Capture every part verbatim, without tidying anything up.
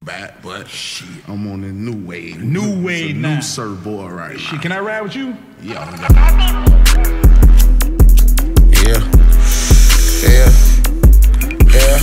Bad, but shit, I'm on the new wave. New, new wave now. New surf boy right shit, now. Can I ride with you? Yeah. Yeah. Yeah. Yeah.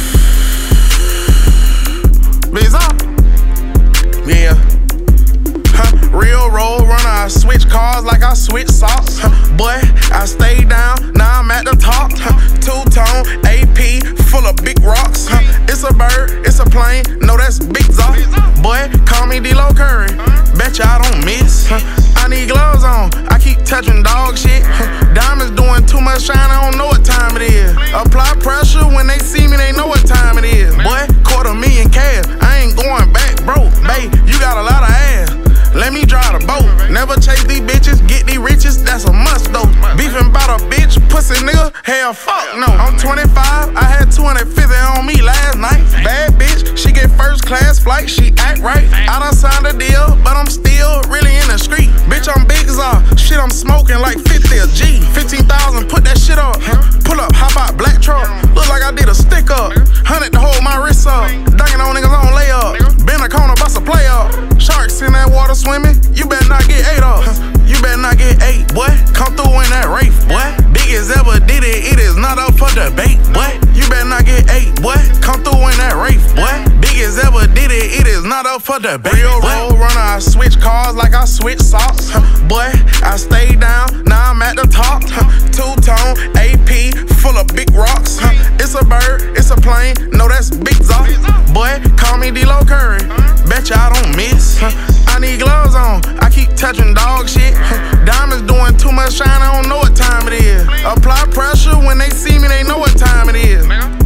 Bizzo. Yeah. Huh. Real road runner, I switch cars like I switch socks. Huh. Boy, I stay down, now I'm at the top. Huh. Two-tone, A P, full of big rocks. Huh. It's a bird, it's a plane, no that's Big Zop. Boy, call me D-Lo Curry, bet ya I don't miss. Huh. I need gloves on, I keep touching dog shit. Huh. Diamonds doing too much shine, I don't know what time it is. Apply pressure, when they see me, they know what time it is. Boy, quarter million cash, I ain't going back broke. Babe, you got a lot of ass, let me drive the boat. Never chase these bitches, get these riches, that's a must though. Beefing about a bitch, pussy nigga, hell fuck no. I'm twenty-five, I had two hundred fifty on me last night. Bad bitch, she get first class flight, she act right. I done signed a deal, but I'm still really in the street. Bitch, I'm Big Zop, shit I'm smoking like fifty a G. fifteen thousand, put that shit up. Pull up, hop out, black truck. Look like I did a stick up. Hundred to hold my wrist up. Dunking on niggas on layup. Bend a corner, bust a play up. Sharks in that water swimming, you better not get ate up. You better not get ate, boy. Come through in that Wraith, boy. Biggest ever did it, it is not up for debate, boy. You better not get ate, boy. Come through in that Wraith, boy. Biggest ever did it, it is not up for debate. Real road runner, I switch cars like I switch socks. Boy, I stay down, now I'm at the top. Two-tone, A P, full of big rocks. It's a bird, it's a plane, no that's Big Zop. Boy, call me D-Lo Curry, bet ya I don't miss. I need gloves on, I keep touching dog shit. Diamonds doing too much shine, I don't know what time it is. Apply pressure, when they see me, they know what time it is.